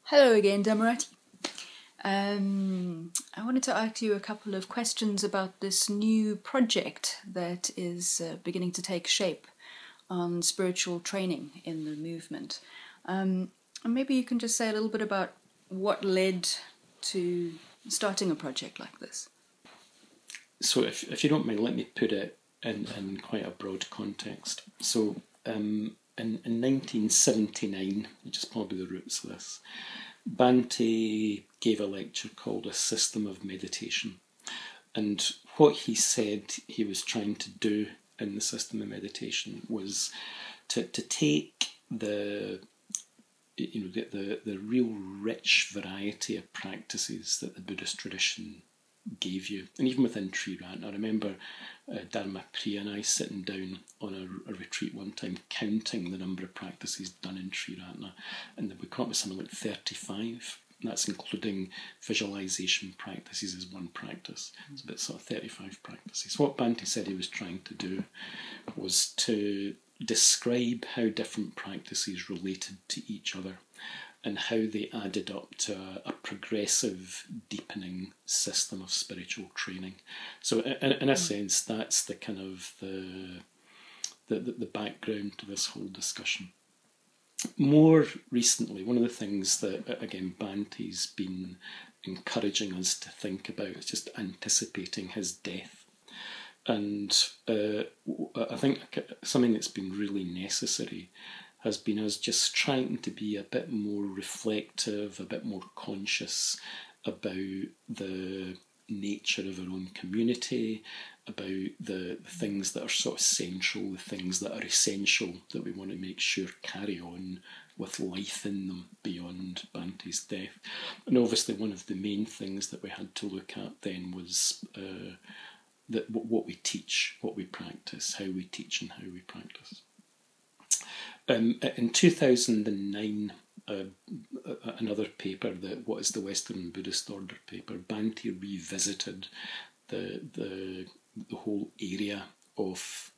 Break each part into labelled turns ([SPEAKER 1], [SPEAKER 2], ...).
[SPEAKER 1] Hello again, Dhammarathi. I wanted to ask you a couple of questions about this new project that is beginning to take shape on spiritual training in the movement. And maybe you can just say a little bit about what led to starting a project like this.
[SPEAKER 2] So if you don't mind, let me put it in quite a broad context. So in 1979, which is probably the roots of this, Bhante gave a lecture called A System of Meditation. And what he said he was trying to do in the system of meditation was to take the real rich variety of practices that the Buddhist tradition gave you. And even within Triratna, I remember Dharmapriya and I sitting down on a retreat one time counting the number of practices done in Triratna, and we come up with something like 35. And that's including visualization practices as one practice. It's about sort of 35 practices. What Bhante said he was trying to do was to describe how different practices related to each other and how they added up to a progressive, deepening system of spiritual training. So, in a sense, that's the kind of the background to this whole discussion. More recently, one of the things that, again, Bhante's been encouraging us to think about is just anticipating his death. And I think something that's been really necessary has been us just trying to be a bit more reflective, a bit more conscious about the nature of our own community, about the things that are sort of central, the things that are essential that we want to make sure carry on with life in them beyond Bhante's death. And obviously one of the main things that we had to look at then was what we teach, what we practice, how we teach and how we practice. In 2009, another paper, What is the Western Buddhist Order paper, Bhante revisited the whole area of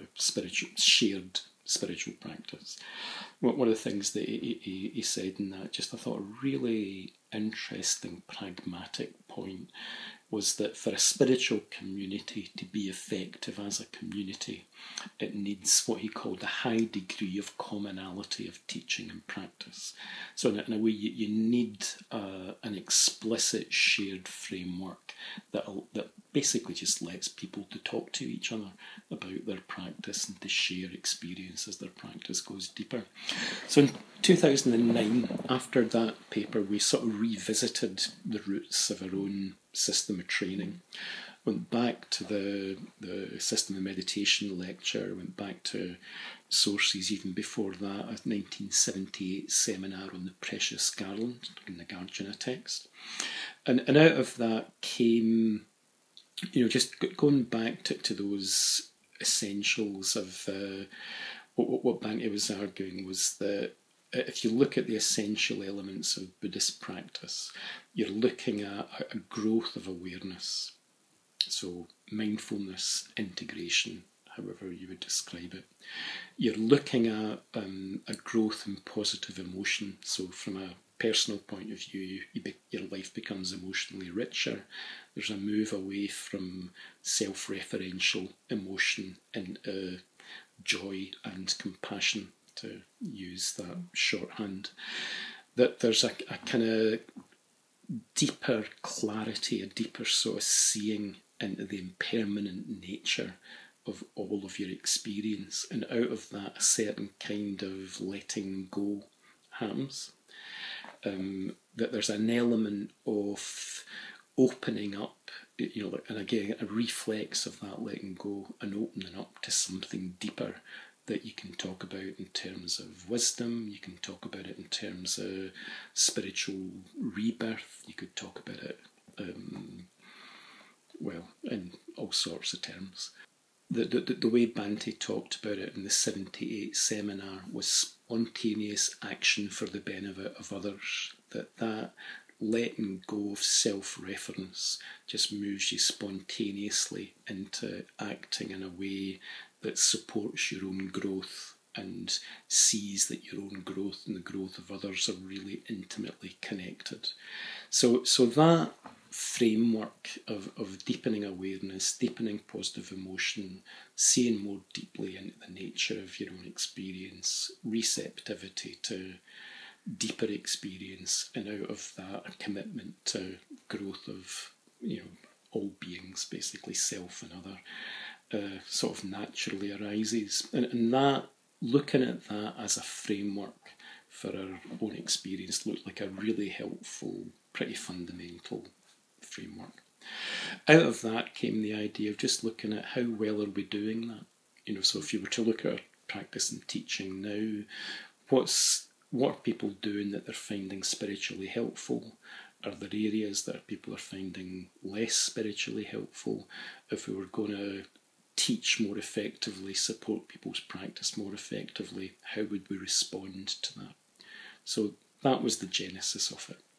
[SPEAKER 2] shared spiritual practice. One of the things that he said in that, just I thought a really interesting pragmatic point, was that for a spiritual community to be effective as a community, it needs what he called a high degree of commonality of teaching and practice. So in a way, you need an explicit shared framework that basically just lets people to talk to each other about their practice and to share experience as their practice goes deeper. So in 2009, after that paper, we sort of revisited the roots of our own system of training, went back to the system of meditation lecture, went back to sources even before that, a 1978 seminar on the Precious Garland in the Nagarjuna text. And out of that came, just going back to those essentials of what Bhante was arguing was that if you look at the essential elements of Buddhist practice, you're looking at a growth of awareness. So mindfulness, integration, however you would describe it. You're looking at a growth in positive emotion. So from a personal point of view, your life becomes emotionally richer. There's a move away from self-referential emotion into joy and compassion, to use that shorthand. That there's a kind of deeper clarity, a deeper sort of seeing into the impermanent nature of all of your experience, and out of that a certain kind of letting go happens. That there's an element of opening up, and again a reflex of that letting go and opening up to something deeper that you can talk about in terms of wisdom, you can talk about it in terms of spiritual rebirth, you could talk about it, in all sorts of terms. The way Bhante talked about it in the 78 seminar was spontaneous action for the benefit of others, that letting go of self-reference just moves you spontaneously into acting in a way that supports your own growth and sees that your own growth and the growth of others are really intimately connected. So that framework of deepening awareness, deepening positive emotion, seeing more deeply into the nature of your own experience, receptivity to deeper experience, and out of that a commitment to growth of all beings, basically self and other, sort of naturally arises. And that, looking at that as a framework for our own experience, looked like a really helpful, pretty fundamental framework. Out of that came the idea of just looking at how well are we doing that. So if you were to look at our practice and teaching now, what are people doing that they're finding spiritually helpful? Are there areas that people are finding less spiritually helpful? If we were going to teach more effectively, support people's practice more effectively, how would we respond to that? So that was the genesis of it.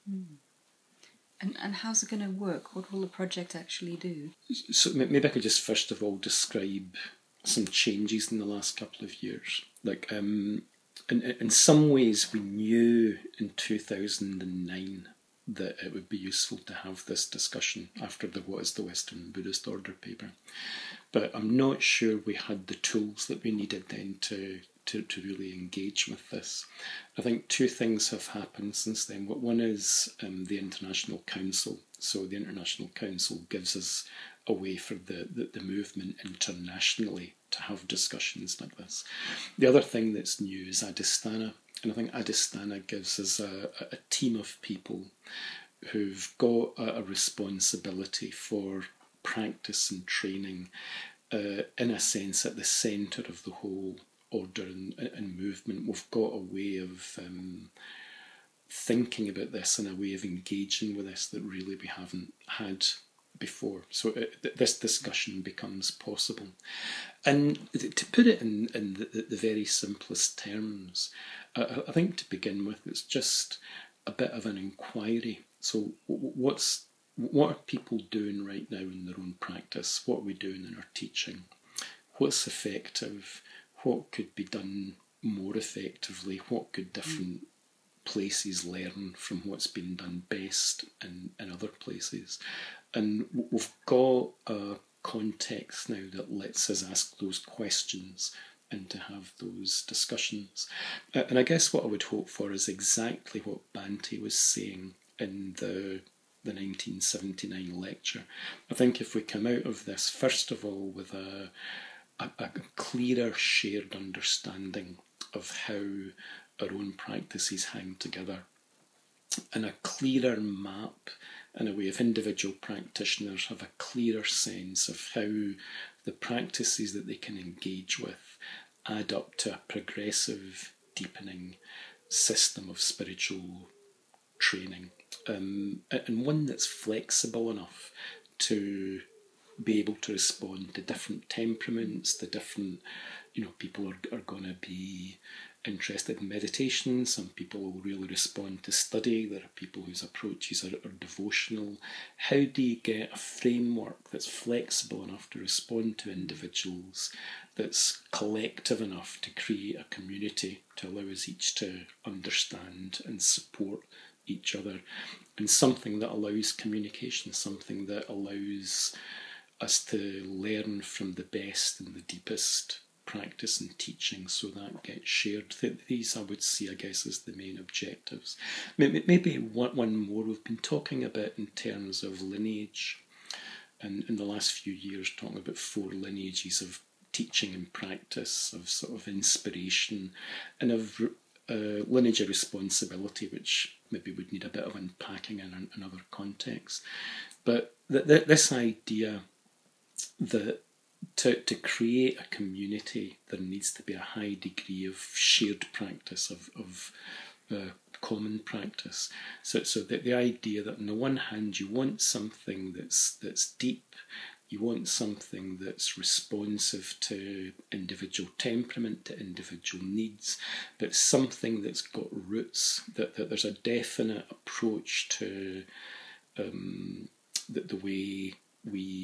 [SPEAKER 1] And how's it going to work? What will the project actually do?
[SPEAKER 2] So maybe I could just first of all describe some changes in the last couple of years. Like, in some ways, we knew in 2009 that it would be useful to have this discussion after the What is the Western Buddhist Order paper. But I'm not sure we had the tools that we needed then to really engage with this. I think two things have happened since then. One is the International Council. So the International Council gives us a way for the movement internationally to have discussions like this. The other thing that's new is Adhisthana. And I think Adhisthana gives us a team of people who've got a responsibility for practice and training, in a sense, at the centre of the whole order and movement. We've got a way of thinking about this and a way of engaging with this that really we haven't had before. So this discussion becomes possible. And to put it in the very simplest terms, I think to begin with, it's just a bit of an inquiry. So what are people doing right now in their own practice? What are we doing in our teaching? What's effective? What could be done more effectively? What could different places learn from what's been done best in other places? And we've got a context now that lets us ask those questions and to have those discussions. And I guess what I would hope for is exactly what Bhante was saying in the 1979 lecture. I think if we come out of this, first of all, with a clearer shared understanding of how our own practices hang together, and a clearer map in a way of individual practitioners have a clearer sense of how the practices that they can engage with add up to a progressive, deepening system of spiritual training, and one that's flexible enough to be able to respond to different temperaments, the different, people are going to be interested in meditation. Some people will really respond to study. There are people whose approaches are devotional. How do you get a framework that's flexible enough to respond to individuals, that's collective enough to create a community to allow us each to understand and support each other, and something that allows communication, something that allows us to learn from the best and the deepest practice and teaching, so that gets shared. These, I would see, I guess, as the main objectives. Maybe one more. We've been talking about in terms of lineage, and in the last few years talking about 4 lineages of teaching and practice, of sort of inspiration, and of lineage of responsibility, which maybe would need a bit of unpacking in another context. But this idea that to create a community, there needs to be a high degree of shared practice, of common practice. So the idea that on the one hand you want something that's deep, you want something that's responsive to individual temperament, to individual needs, but something that's got roots, that there's a definite approach to the way we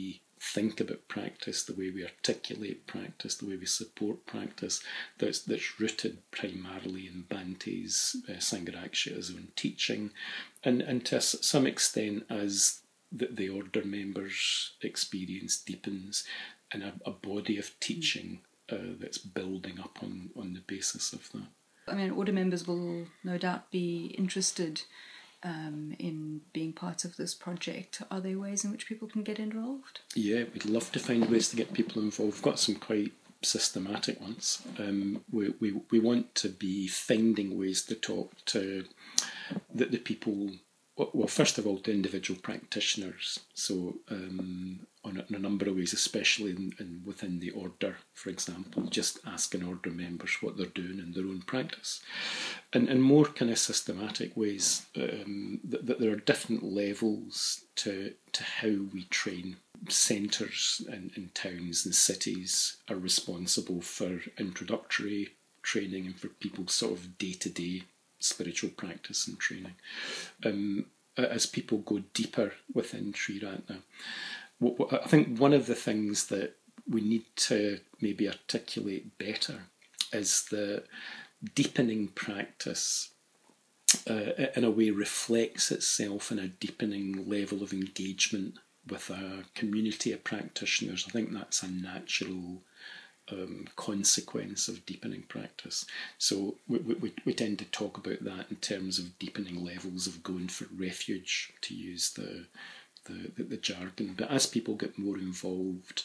[SPEAKER 2] think about practice, the way we articulate practice, the way we support practice, that's rooted primarily in Bhante's Sangharakshita's own teaching, and to some extent as the order members' experience deepens, and a body of teaching that's building up on the basis of that.
[SPEAKER 1] I mean, order members will no doubt be interested in being part of this project. Are there ways in which people can get involved?
[SPEAKER 2] Yeah, we'd love to find ways to get people involved. We've got some quite systematic ones. We want to be finding ways to talk to the people. Well, first of all, to individual practitioners. So on a number of ways, especially within the order, for example, just asking order members what they're doing in their own practice. And more kind of systematic ways, that there are different levels to how we train. Centres in towns and cities are responsible for introductory training and for people's sort of day-to-day spiritual practice and training. As people go deeper within Triratna, I think one of the things that we need to maybe articulate better is that deepening practice in a way reflects itself in a deepening level of engagement with a community of practitioners. I think that's a natural consequence of deepening practice. So we tend to talk about that in terms of deepening levels of going for refuge, to use the jargon. But as people get more involved,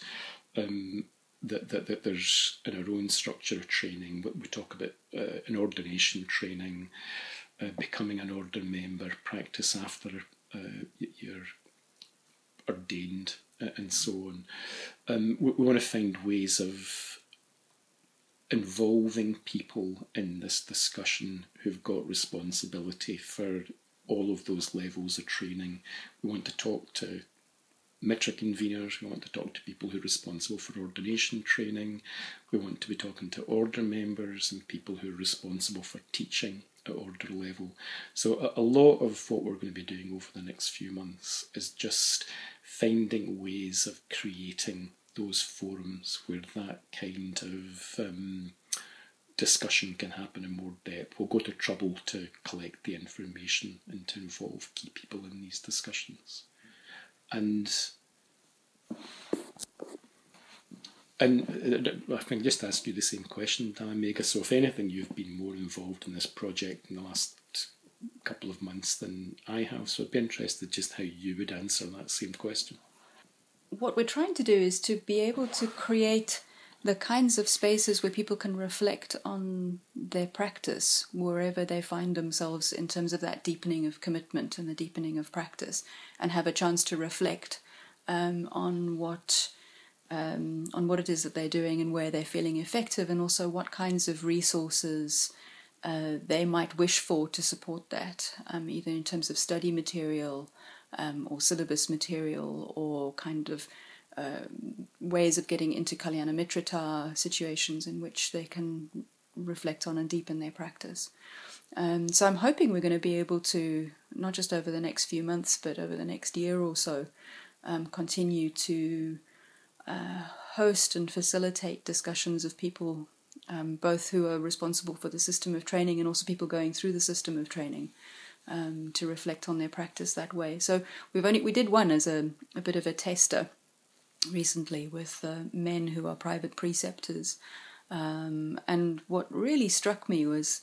[SPEAKER 2] that there's in our own structure of training, we talk about an ordination training, becoming an order member, practice after you're ordained, and so on. We want to find ways of involving people in this discussion who've got responsibility for all of those levels of training. We want to talk to Mitra conveners, we want to talk to people who are responsible for ordination training, we want to be talking to order members and people who are responsible for teaching at order level. So a lot of what we're going to be doing over the next few months is just finding ways of creating those forums where that kind of discussion can happen in more depth. We'll go to trouble to collect the information and to involve key people in these discussions. And I can just ask you the same question, Megha. So if anything, you've been more involved in this project in the last couple of months than I have, so I'd be interested just how you would answer that same question.
[SPEAKER 1] What we're trying to do is to be able to create the kinds of spaces where people can reflect on their practice wherever they find themselves in terms of that deepening of commitment and the deepening of practice, and have a chance to reflect on what it is that they're doing and where they're feeling effective, and also what kinds of resources they might wish for to support that, either in terms of study material or syllabus material, or kind of ways of getting into Kalyana Mitrata situations in which they can reflect on and deepen their practice. So I'm hoping we're going to be able to, not just over the next few months, but over the next year or so, continue to host and facilitate discussions of people, both who are responsible for the system of training and also people going through the system of training, to reflect on their practice that way. So we did one as a bit of a tester recently with men who are private preceptors, and what really struck me was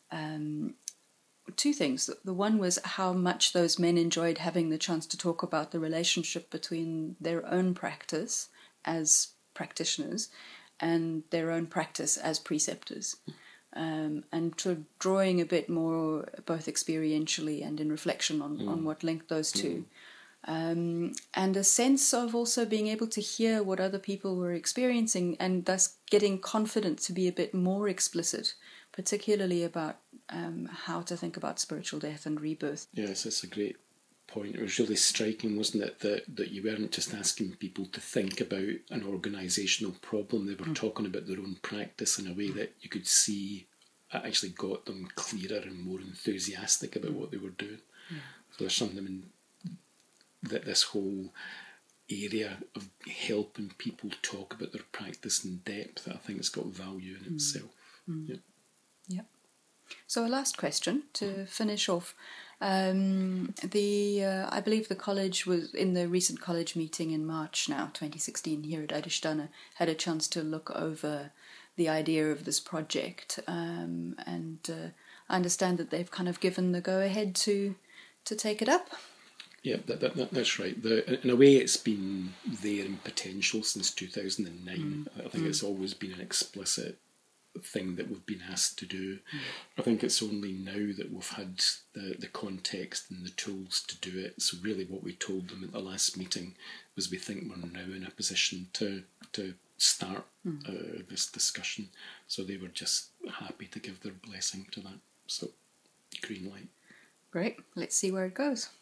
[SPEAKER 1] two things. The one was how much those men enjoyed having the chance to talk about the relationship between their own practice as practitioners and their own practice as preceptors, and to drawing a bit more both experientially and in reflection on what linked those two. And a sense of also being able to hear what other people were experiencing, and thus getting confident to be a bit more explicit, particularly about how to think about spiritual death and rebirth.
[SPEAKER 2] Yes, that's a great point. It was really striking, wasn't it, that you weren't just asking people to think about an organisational problem. They were talking about their own practice in a way that you could see actually got them clearer and more enthusiastic about what they were doing. So there's something in that this whole area of helping people talk about their practice in depth, I think it's got value in itself. Yeah.
[SPEAKER 1] Yeah. So a last question to finish off. I believe the college was in the recent college meeting in March now, 2016, here at Eidesdana, had a chance to look over the idea of this project, and I understand that they've kind of given the go-ahead to take it up.
[SPEAKER 2] Yeah, that's right. In a way, it's been there in potential since 2009. I think it's always been an explicit thing that we've been asked to do. I think it's only now that we've had the context and the tools to do it. So really what we told them at the last meeting was we think we're now in a position to start this discussion. So they were just happy to give their blessing to that. So green light.
[SPEAKER 1] Great. Let's see where it goes.